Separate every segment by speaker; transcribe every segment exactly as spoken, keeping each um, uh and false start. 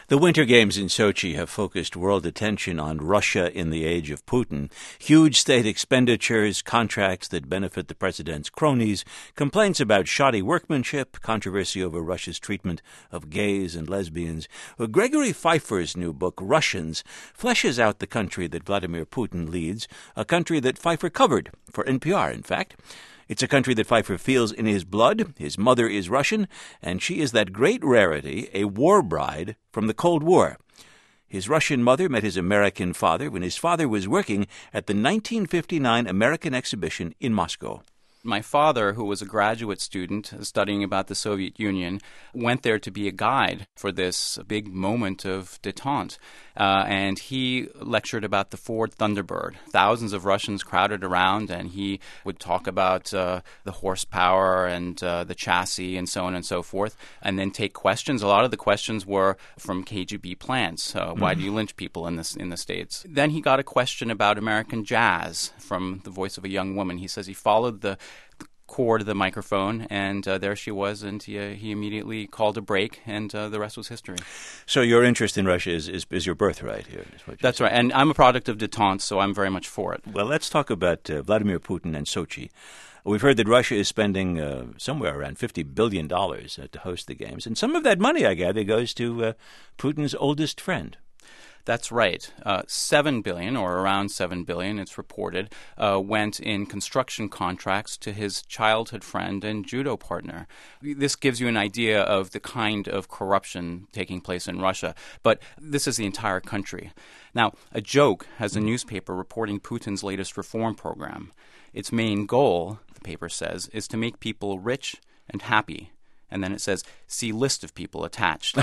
Speaker 1: The Winter Games in Sochi have focused world attention on Russia in the age of Putin. Huge state expenditures, contracts that benefit the president's cronies, complaints about shoddy workmanship, controversy over Russia's treatment of gays and lesbians. Well, Gregory Pfeiffer's new book, Russians, fleshes out the country that Vladimir Putin leads, a country that Pfeiffer covered, for N P R, in fact. It's a country that Pfeiffer feels in his blood. His mother is Russian, and she is that great rarity, a war bride from the Cold War. His Russian mother met his American father when his father was working at the nineteen fifty-nine American exhibition in Moscow.
Speaker 2: My father, who was a graduate student studying about the Soviet Union, went there to be a guide for this big moment of détente. Uh, and he lectured about the Ford Thunderbird. Thousands of Russians crowded around, and he would talk about uh, the horsepower and uh, the chassis and so on and so forth, and then take questions. A lot of the questions were from K G B plants. Uh, why mm-hmm. do you lynch people in, this, in the States? Then he got a question about American jazz from the voice of a young woman. He says he followed the cord of the microphone, and uh, there she was, and he, uh, he immediately called a break, and uh, the rest was history.
Speaker 1: So your interest in Russia is, is, is your birthright here? Is what
Speaker 2: That's
Speaker 1: saying.
Speaker 2: right, and I'm a product of détente, so I'm very much for it.
Speaker 1: Well, let's talk about uh, Vladimir Putin and Sochi. We've heard that Russia is spending uh, somewhere around fifty billion dollars uh, to host the Games, and some of that money, I gather, goes to uh, Putin's oldest friend.
Speaker 2: That's right. Uh, seven billion dollars, or around seven billion dollars, it's reported, uh, went in construction contracts to his childhood friend and judo partner. This gives you an idea of the kind of corruption taking place in Russia. But this is the entire country. Now, A Joke has a newspaper reporting Putin's latest reform program. Its main goal, the paper says, is to make people rich and happy. And then it says, see list of people attached.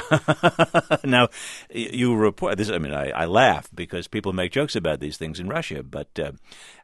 Speaker 1: Now, you report this. I mean, I, I laugh because people make jokes about these things in Russia. But uh,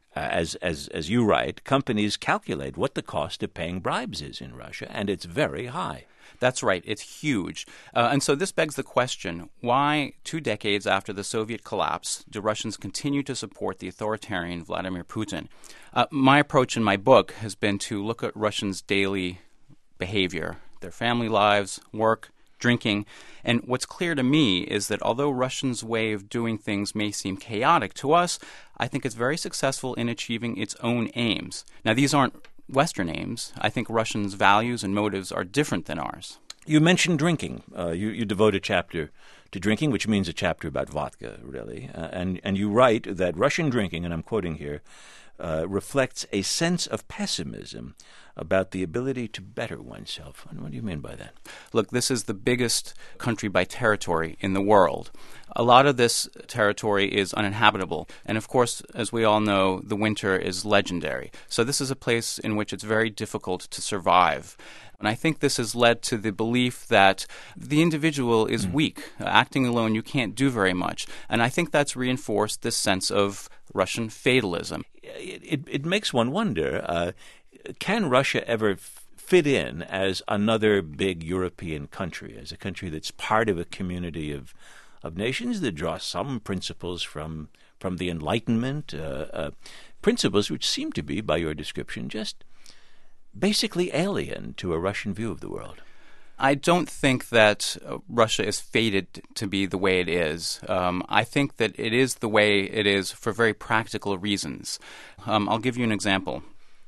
Speaker 1: as as as you write, companies calculate what the cost of paying bribes is in Russia, and it's very high.
Speaker 2: That's right. It's huge. Uh, and so this begs the question, why, two decades after the Soviet collapse, do Russians continue to support the authoritarian Vladimir Putin? Uh, my approach in my book has been to look at Russians' daily behavior, their family lives, work, drinking. And what's clear to me is that although Russians' way of doing things may seem chaotic to us, I think it's very successful in achieving its own aims. Now, these aren't Western aims. I think Russians' values and motives are different than ours.
Speaker 1: You mentioned drinking. Uh, you, you devote a chapter to drinking, which means a chapter about vodka, really. Uh, and, and you write that Russian drinking, and I'm quoting here, uh, reflects a sense of pessimism about the ability to better oneself. And what do you mean by that?
Speaker 2: Look, this is the biggest country by territory in the world. A lot of this territory is uninhabitable. And of course, as we all know, the winter is legendary. So this is a place in which it's very difficult to survive. And I think this has led to the belief that the individual is mm. weak. Acting alone, you can't do very much. And I think that's reinforced this sense of Russian fatalism.
Speaker 1: It, it, it makes one wonder, uh, can Russia ever f- fit in as another big European country, as a country that's part of a community of of nations that draw some principles from from the Enlightenment, uh, uh, principles which seem to be, by your description, just basically alien to a Russian view of the world?
Speaker 2: I don't think that uh, Russia is fated to be the way it is. Um, I think that it is the way it is for very practical reasons. Um, I'll give you an example.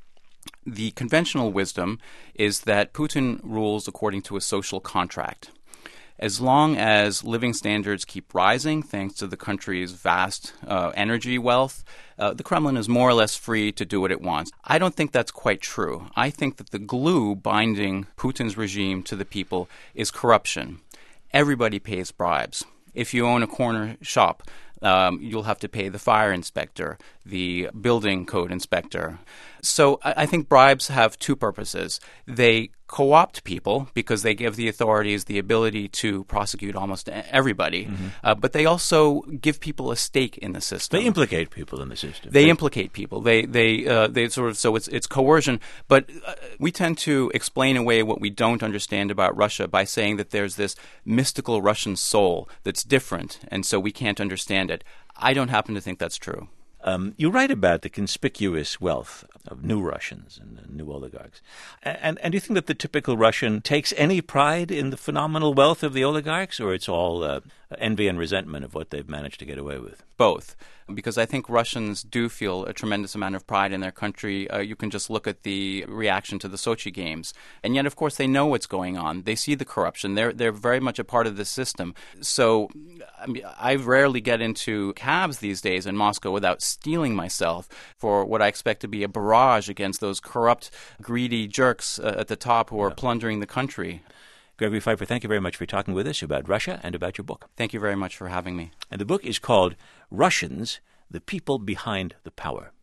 Speaker 2: The conventional wisdom is that Putin rules according to a social contract. As long as living standards keep rising, thanks to the country's vast uh, energy wealth, uh, the Kremlin is more or less free to do what it wants. I don't think that's quite true. I think that the glue binding Putin's regime to the people is corruption. Everybody pays bribes. If you own a corner shop, um, you'll have to pay the fire inspector, the building code inspector. So I, I think bribes have two purposes. They co-opt people because they give the authorities the ability to prosecute almost everybody, mm-hmm. uh, but they also give people a stake in the system.
Speaker 1: They implicate people in the system.
Speaker 2: They right? implicate people. They they uh, they sort of so it's it's coercion. But uh, we tend to explain away what we don't understand about Russia by saying that there's this mystical Russian soul that's different, and so we can't understand it. I don't happen to think that's true.
Speaker 1: Um, you write about the conspicuous wealth of new Russians and uh, new oligarchs. And, and do you think that the typical Russian takes any pride in the phenomenal wealth of the oligarchs, or it's all uh, envy and resentment of what they've managed to get away with?
Speaker 2: Both, because I think Russians do feel a tremendous amount of pride in their country. Uh, you can just look at the reaction to the Sochi Games. And yet, of course, they know what's going on. They see the corruption. They're they're very much a part of the system. So I mean, I rarely get into cabs these days in Moscow without steeling myself for what I expect to be a barrage against those corrupt, greedy jerks uh, at the top who are yeah. plundering the country.
Speaker 1: Gregory Pfeiffer, thank you very much for talking with us about Russia and about your book.
Speaker 2: Thank you very much for having me.
Speaker 1: And the book is called Russians, the People Behind the Power.